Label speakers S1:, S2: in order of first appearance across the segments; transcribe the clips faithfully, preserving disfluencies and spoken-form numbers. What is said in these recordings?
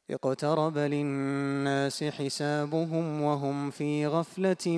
S1: اقترب للناس حسابهم وهم في غفلة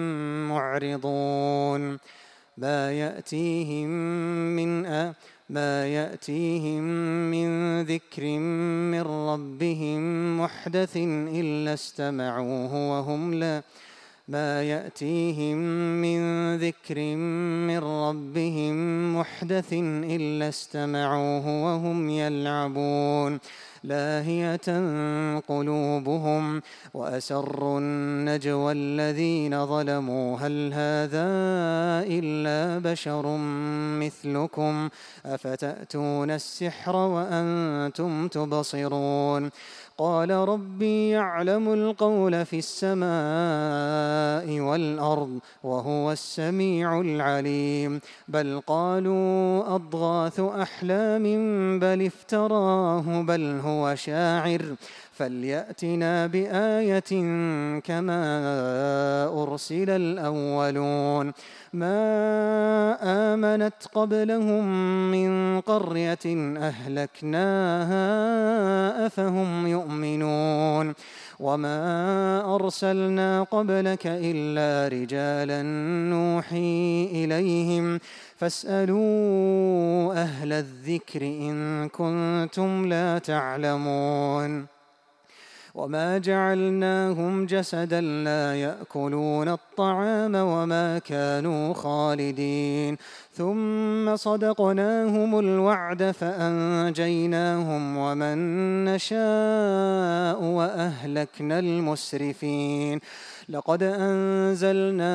S1: معرضون ما يأتيهم من آ ما يأتيهم من ذكر من ربهم محدث إلا استمعوه وهم لا ما يأتيهم من ذكر من ربهم محدث إلا استمعوه وهم يلعبون لاهية قلوبهم وأسروا النجوى الذين ظلموا هل هذا إلا بشر مثلكم أفتأتون السحر وأنتم تبصرون قال ربي يعلم القول في السماء والأرض وهو السميع العليم بل قالوا أضغاث أحلام بل افتراه بل هو شاعر فليأتنا بآية كما أرسل الأولون ما آمنت قبلهم من قرية أهلكناها أفهم يؤمنون وما أرسلنا قبلك إلا رجالا نوحي إليهم فاسألوا أهل الذكر إن كنتم لا تعلمون وما جعلناهم جسدا لا يأكلون الطعام وما كانوا خالدين ثم صدقناهم الوعد فأنجيناهم ومن نشاء وأهلكنا المسرفين لقد أنزلنا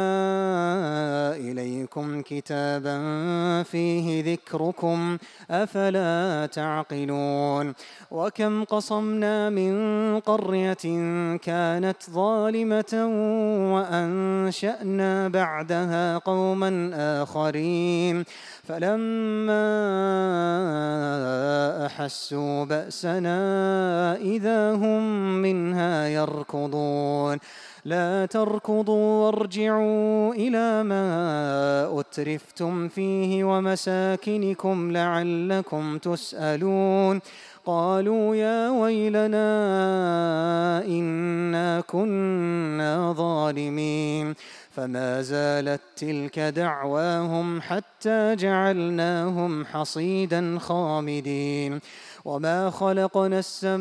S1: إليكم كتابا فيه ذكركم أفلا تعقلون وكم قصمنا من قرية كانت ظالمة وأنشأنا بعدها قوما آخرين فلما أحسوا بأسنا إذا هم منها يركضون لا تركضوا وارجعوا إلى ما أترفتم فيه ومساكنكم لعلكم تسألون قالوا يا ويلنا إنا كنا ظالمين فما زالت تلك دعواهم حتى جعلناهم حصيدا خامدين وما خلقنا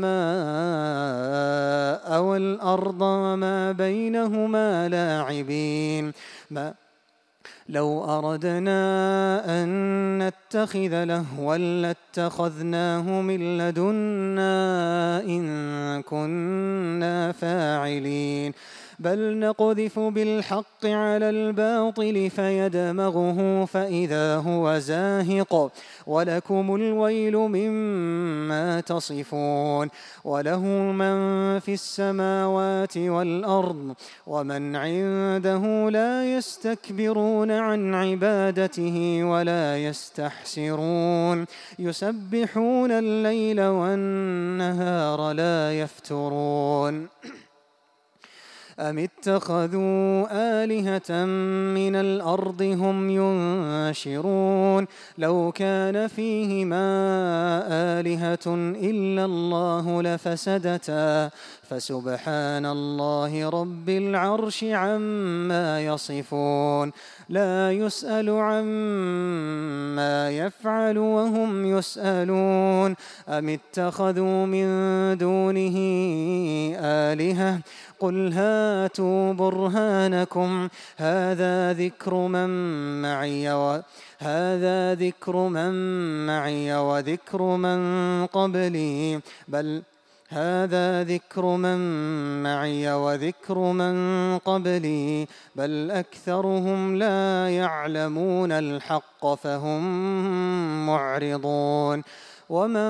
S1: السماء والأرض وما بينهما لاعبين ما لو أردنا أن نتخذ لهوا لاتخذناه من لدنا إن كنا فاعلين بل نقذف بالحق على الباطل فيدمغه فإذا هو زاهق ولكم الويل مما تصفون وله من في السماوات والأرض ومن عنده لا يستكبرون عن عبادته ولا يستحسرون يسبحون الليل والنهار لا يفترون أم اتخذوا آلهة من الأرض هم ينشرون لو كان فيهما آلهة إلا الله لفسدتا فسبحان الله رب العرش عما يصفون لا يسأل عما يفعل وهم يسألون أم اتخذوا من دونه آلهة قل هاتوا برهانكم هذا ذكر من معي و هذا ذكر من معي وذكر من قبلي بل هذا ذكر من معي وذكر من قبلي بل أكثرهم لا يعلمون الحق فهم معرضون وما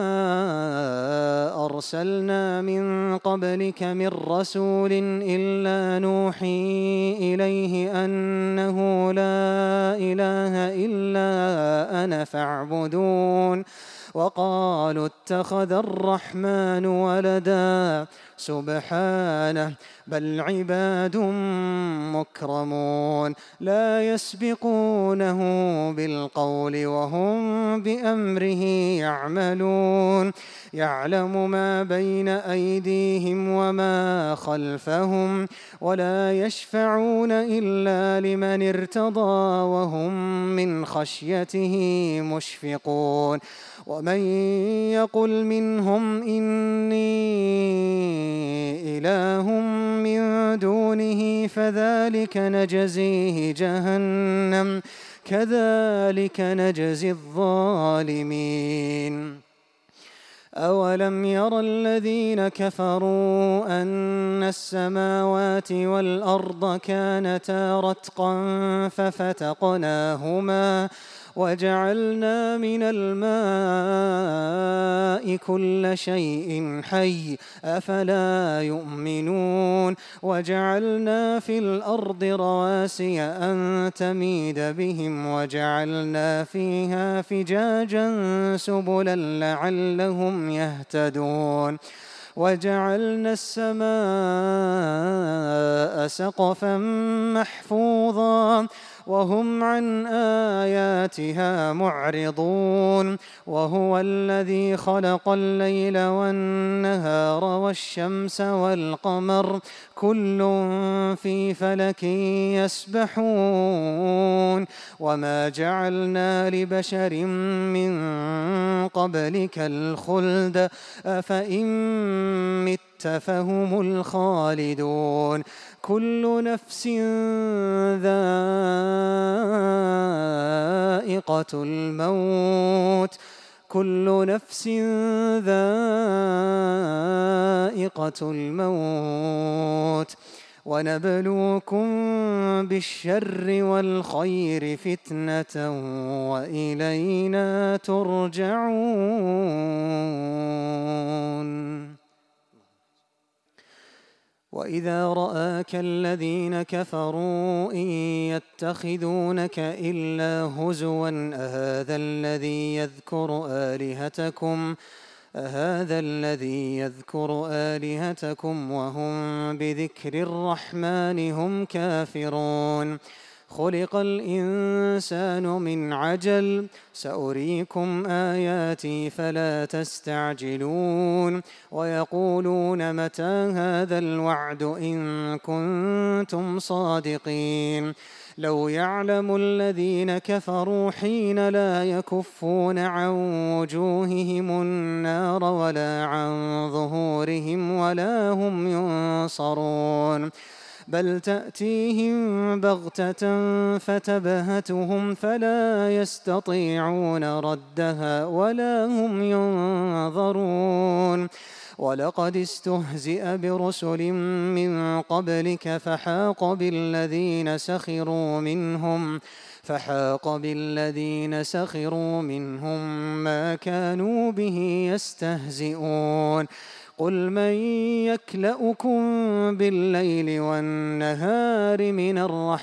S1: أرسلنا من قبلك من رسول إلا نوحي إليه أنه لا إله إلا أنا فاعبدون وقالوا اتخذ الرحمن ولدا سبحانه بل عباد مكرمون لا يسبقونه بالقول وهم بأمره يعملون يعلم ما بين أيديهم وما خلفهم ولا يشفعون إلا لمن ارتضى وهم من خشيته مشفقون ومن يقل منهم إني إله من دونه فذلك نجزيه جهنم كذلك نجزي الظالمين أولم ير الذين كفروا أن السماوات والأرض كانتا رتقا ففتقناهما وجعلنا من الماء كل شيء حي أفلا يؤمنون وجعلنا في الأرض رواسي أن تميد بهم وجعلنا فيها فجاجا سبلا لعلهم يهتدون وجعلنا السماء سقفا محفوظا وهم عن آياتها معرضون وهو الذي خلق الليل والنهار والشمس والقمر كل في فلك يسبحون وما جعلنا لبشر من قبلك الخلد أفإن مت فهم الخالدون كل نفس ذائقة الموت كل نفس ذائقة الموت ونبلوكم بالشر والخير فتنة وإلينا ترجعون وإذا رآك الذين كفروا إن يتخذونك إلا هزوا أهذا الذي يذكر آلهتكم أهذا الذي يذكر آلهتكم وهم بذكر الرحمن هم كافرون خلق الإنسان من عجل سأريكم آياتي فلا تستعجلون ويقولون متى هذا الوعد إن كنتم صادقين لو يعلم الذين كفروا حين لا يكفون عن وجوههم النار ولا عن ظهورهم ولا هم ينصرون بل تأتيهم بغتة فتبهتهم فلا يستطيعون ردها ولا هم ينظرون ولقد استهزئ برسل من قبلك فحاق بالذين سخروا منهم فحاق بالذين سخروا منهم ما كانوا به يستهزئون قل من يكلؤكم بالليل والنهار من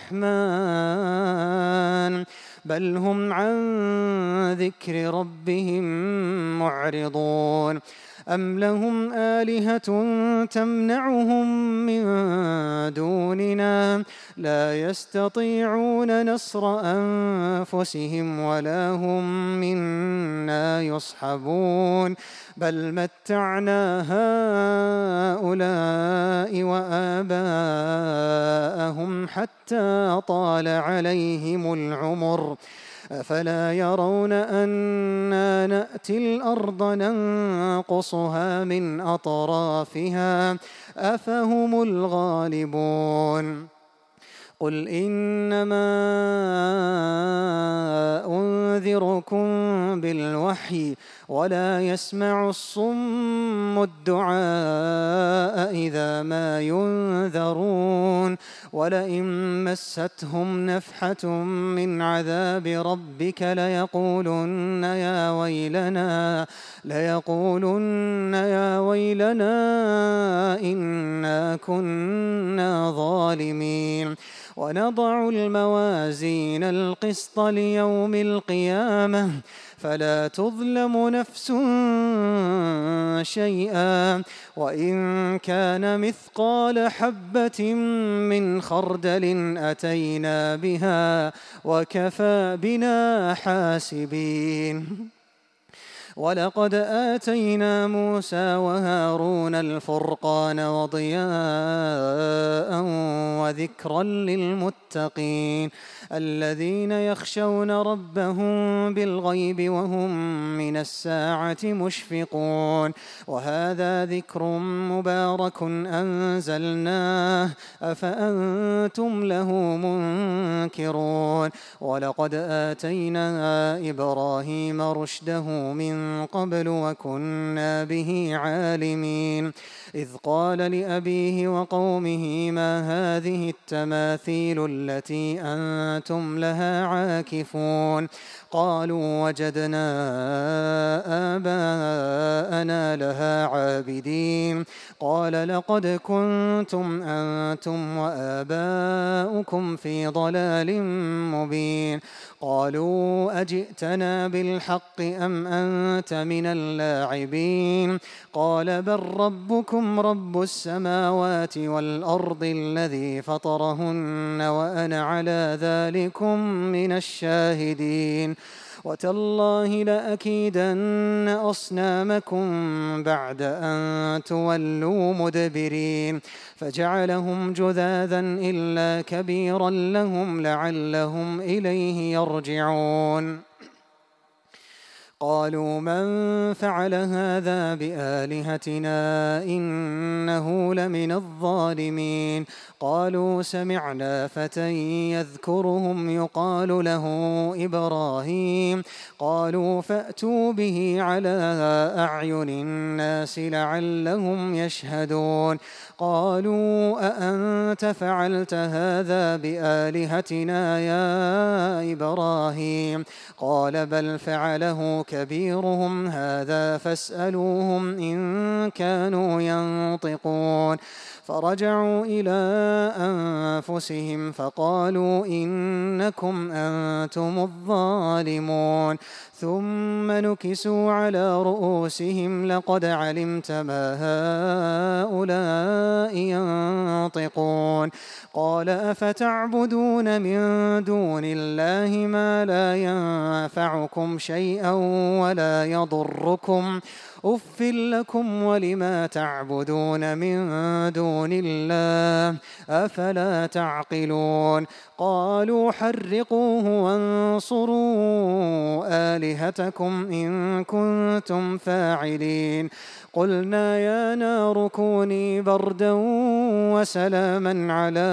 S1: الرحمن بل هم عن ذكر ربهم معرضون أم لهم آلهة تمنعهم من دوننا لا يستطيعون نصر أنفسهم ولا هم منا يصحبون بل متعنا هؤلاء وآباءهم حتى طال عليهم العمر أفلا يرون أنا نأتي الأرض ننقصها من أطرافها أفهم الغالبون قل إنما أنذركم بالوحي ولا يسمع الصم الدعاء إذا ما ينذرون ولئن مستهم نفحة من عذاب ربك ليقولن يا ويلنا ليقولن يا ويلنا إنا كنا ظالمين ونضع الموازين القسط ليوم القيامة فلا تظلم نفس شيئا وإن كان مثقال حبة من خردل أتينا بها وكفى بنا حاسبين ولقد آتينا موسى وهارون الفرقان وضياء وذكرا للمتقين الذين يخشون ربهم بالغيب وهم من الساعة مشفقون وهذا ذكر مبارك أنزلناه أفأنتم له منكرون ولقد آتينا إبراهيم رشده من قبل وكنا به عالمين إذ قال لأبيه وقومه ما هذه التماثيل التي أنتم لها عاكفون قالوا وجدنا آباءنا لها عابدين قال لقد كنتم أنتم وآباؤكم في ضلال مبين قالوا أجئتنا بالحق أم أنت من اللاعبين قال بل ربكم رب السماوات والأرض الذي فطرهن وأنا على ذلكم من الشاهدين وتالله لأكيدن أصنامكم بعد أن تولوا مدبرين فجعلهم جذاذا إلا كبيرا لهم لعلهم إليه يرجعون قالوا من فعل هذا بآلهتنا إنه لمن الظالمين قالوا سمعنا فتى يذكرهم يقال له إبراهيم قالوا فأتوا به على أعين الناس لعلهم يشهدون قالوا أأنت فعلت هذا بآلهتنا يا إبراهيم قال بل فعله كبيرهم هذا فاسألوهم إن كانوا ينطقون فرجعوا إلى أنفسهم فقالوا إنكم أنتم الظالمون ثم نكسوا على رؤوسهم لقد علمت ما هؤلاء ينطقون قال أفتعبدون من دون الله ما لا ينفعكم شيئا ولا يضركم أف لكم ولما تعبدون من دون الله أفلا تعقلون قالوا حرقوه وانصروا آلهتكم إن كنتم فاعلين قلنا يا نار كوني بردا وسلاما على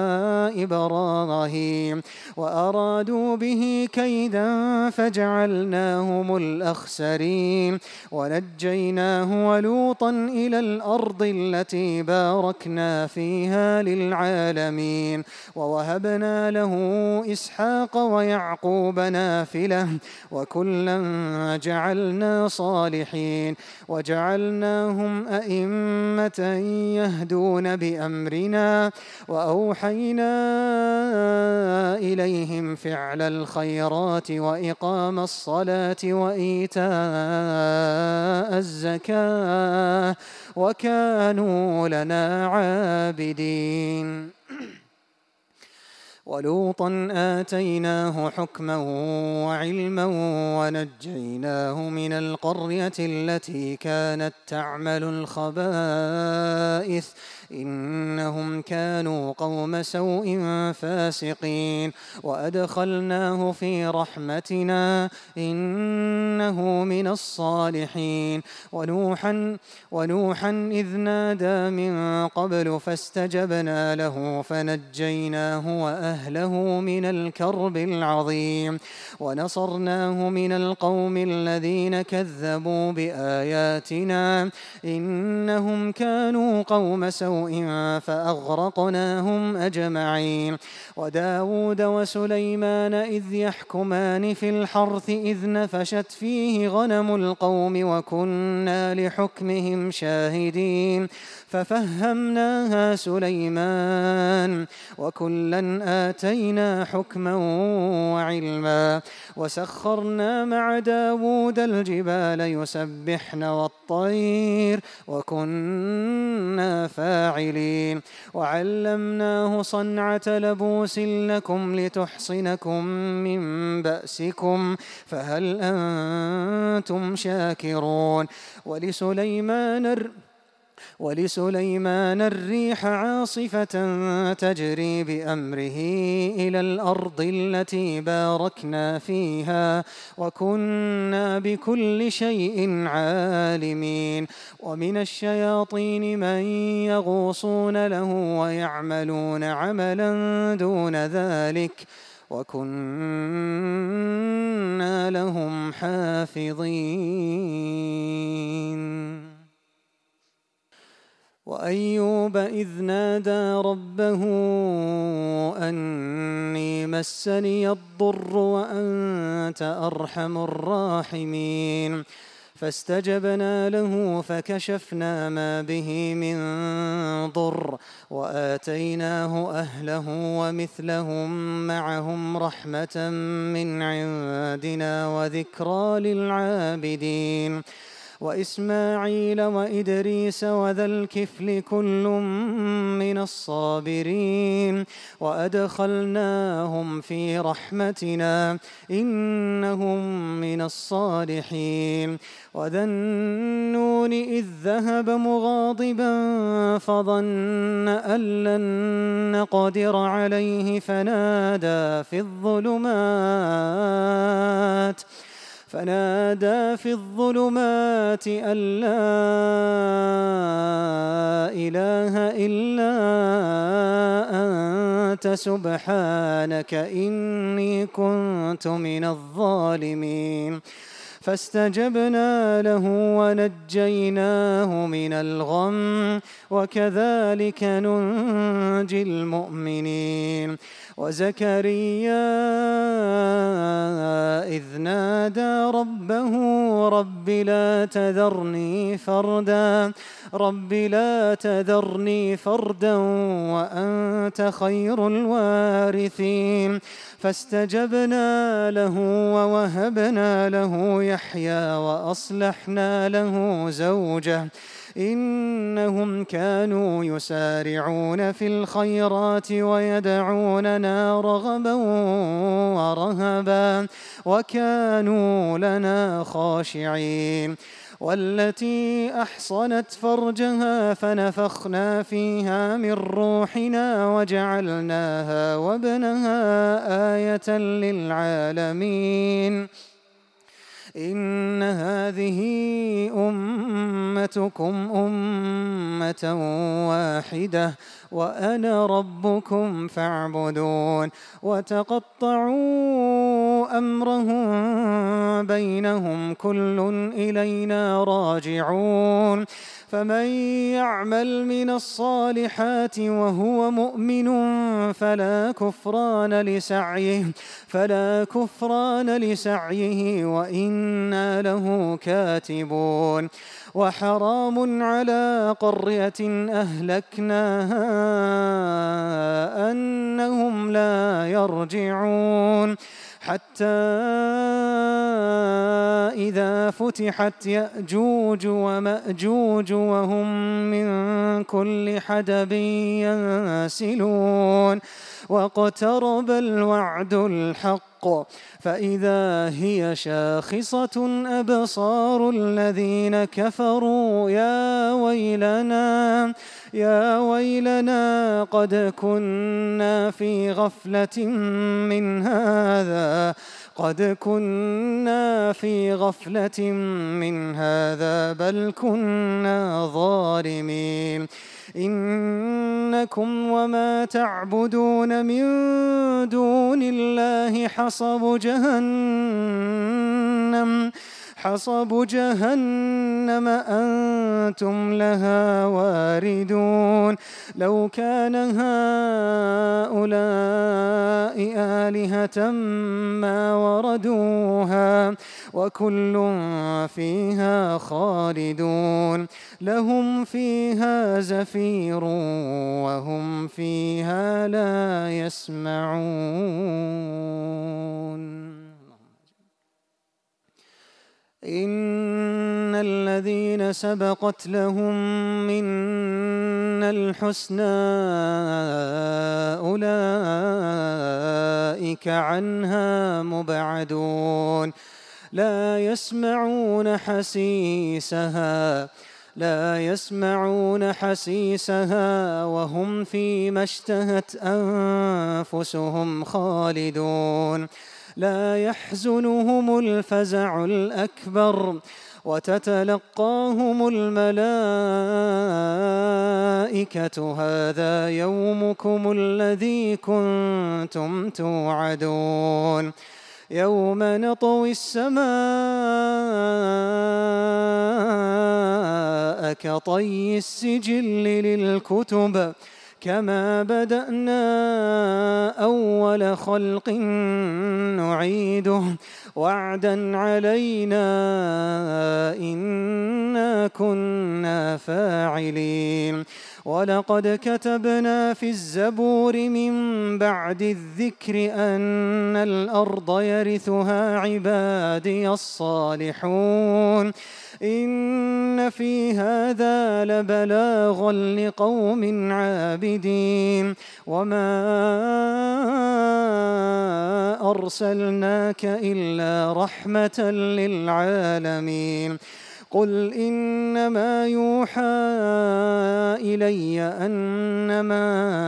S1: إبراهيم وأرادوا به كيدا فجعلناهم الأخسرين ونجيناه ولوطا إلى الأرض التي باركنا فيها للعالمين ووهبنا له إسحاق ويعقوب نافلة وكلا جعلنا صالحين وجعلناهم أئمة يهدون بأمرنا وأوحينا إليهم فعل الخيرات وإقام الصلاة وإيتاء الزكاة وكانوا لنا عابدين ولوطا آتيناه حكما وعلما ونجيناه من القرية التي كانت تعمل الخبائث إنهم كانوا قوم سوء فاسقين وأدخلناه في رحمتنا إنه من الصالحين ونوحا, ونوحا إذ نادى من قبل فاستجبنا له فنجيناه وأهله من الكرب العظيم ونصرناه من القوم الذين كذبوا بآياتنا إنهم كانوا قوم سوء فأغرقناهم أجمعين وداود وسليمان إذ يحكمان في الحرث إذ نفشت فيه غنم القوم وكنا لحكمهم شاهدين ففهمناها سليمان وكلا آتينا حكما وعلما وسخرنا مع داود الجبال يسبحن والطير وكنا فاعلين وعلمناه صنعة لبوس لكم لتحصنكم من بأسكم فهل أنتم شاكرون ولسليمان الر ولسليمان الريح عاصفة تجري بأمره إلى الأرض التي باركنا فيها وكنا بكل شيء عالمين ومن الشياطين من يغوصون له ويعملون عملا دون ذلك وكنا لهم حافظين وأيوب إذ نادى ربه أني مسني الضر وأنت أرحم الراحمين فاستجبنا له فكشفنا ما به من ضر وآتيناه أهله ومثلهم معهم رحمة من عندنا وذكرى للعابدين وإسماعيل وإدريس وذا الكفل كل من الصابرين وأدخلناهم في رحمتنا إنهم من الصالحين وذا النون إذ ذهب مغاضبا فظن أن لن نقدر عليه فنادى في الظلمات فنادى في الظلمات أن لا إله إلا أنت سبحانك إني كنت من الظالمين فاستجبنا له ونجيناه من الغم وكذلك ننجي المؤمنين وزكريا إذ نادى ربه رب لا تذرني فردا رب لا تذرني فردا وأنت خير الوارثين فاستجبنا له ووهبنا له يحيى وأصلحنا له زوجه إنهم كانوا يسارعون في الخيرات ويدعوننا رغبا ورهبا وكانوا لنا خاشعين والتي أحصنت فرجها فنفخنا فيها من روحنا وجعلناها وابنها آية للعالمين إن هذه أمتكم أمة واحدة وأنا ربكم فاعبدون وتقطعوا أمرهم بينهم كل إلينا راجعون فمن يعمل من الصالحات وهو مؤمن فلا كفران لسعيه فلا كفران لسعيه وإنا له كاتبون وحرام على قرية أهلكناها أنهم لا يرجعون حتى إذا فتحت يأجوج ومأجوج وهم من كل حدب ينسلون واقترب الوعد الحق فإذا هي شاخصة أبصار الذين كفروا يا ويلنا يا ويلنا قد كنا في غفلة من هذا قد كنا في غفلة من هذا بل كنا ظالمين إنكم وما تعبدون من دون الله حصب جهنم حصب جهنم أنتم لها واردون لو كان هؤلاء آلهة ما وردوها وكل فيها خالدون لهم فيها زفير وهم فيها لا يسمعون. إن الذين سبقت لهم منا الحسنى أولئك عنها مبعدون لا يسمعون حسيسها لا يسمعون حسيسها وهم فيما اشتهت أنفسهم خالدون لا يحزنهم الفزع الأكبر وتتلقاهم الملائكة هذا يومكم الذي كنتم توعدون يوم نطوي السماء كطي السجل للكتب كما بدأنا أول خلق نعيده وعدا علينا إنا كنا فاعلين ولقد كتبنا في الزبور من بعد الذكر أن الأرض يرثها عبادي الصالحون إن في هذا لبلاغا لقوم عابدين وما أرسلناك إلا رحمة للعالمين قل إنما يوحى إلي أنما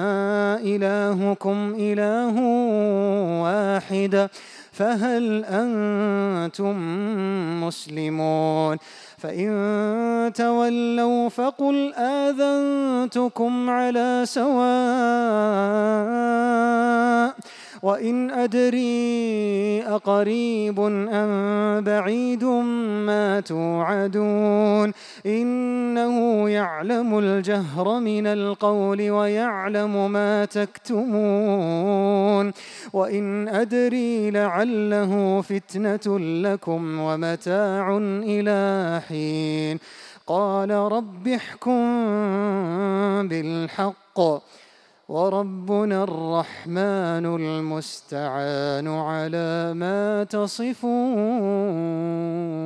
S1: إلهكم إله واحد فهل أنتم مسلمون فإن تولوا فقل آذنتكم على سواء وإن أدري أقريب أم بعيد ما توعدون إنه يعلم الجهر من القول ويعلم ما تكتمون وإن أدري لعله فتنة لكم ومتاع إلى حين قال رب احكم بالحق وربنا الرحمن المستعان على ما تصفون.